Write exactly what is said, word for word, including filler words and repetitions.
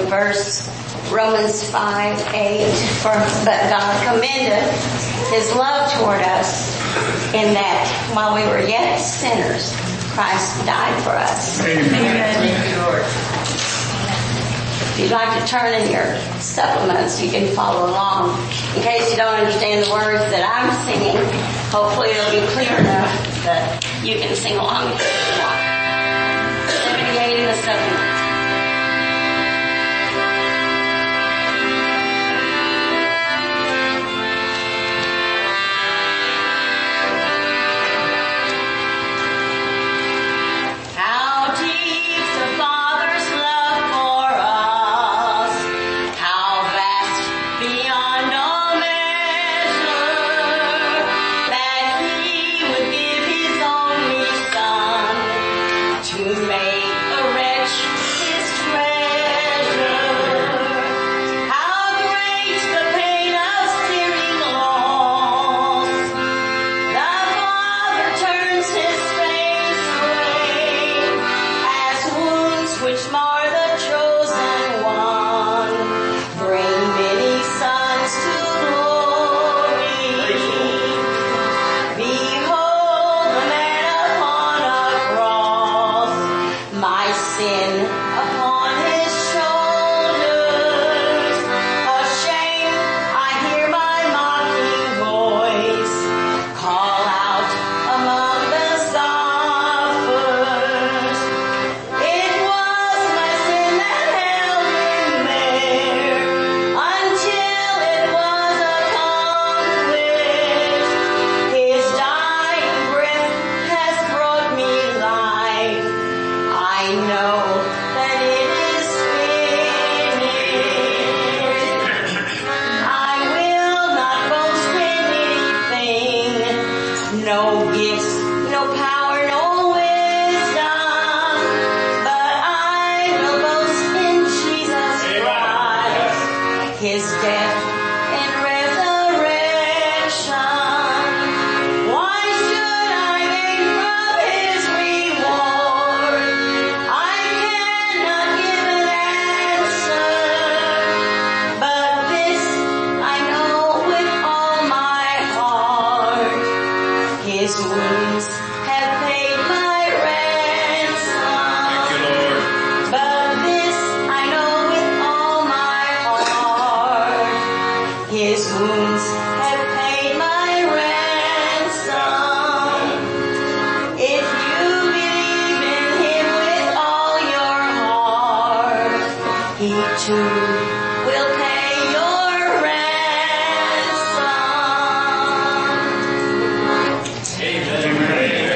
verse Romans five eight, for but God commendeth his love toward us in that while we were yet sinners, Christ died for us. Amen. Thank you, Lord. If you'd like to turn in your supplements, you can follow along. In case you don't understand the words that I'm singing, hopefully it'll be clear enough that you can sing along with it. seventy-eight in the supplements. To